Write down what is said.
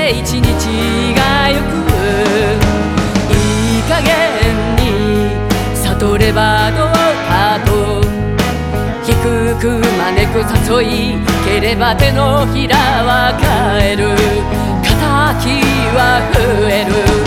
で一日がゆく、いい加減に悟ればどうかと、低く招く誘いければ手のひらは返る、敵は増える。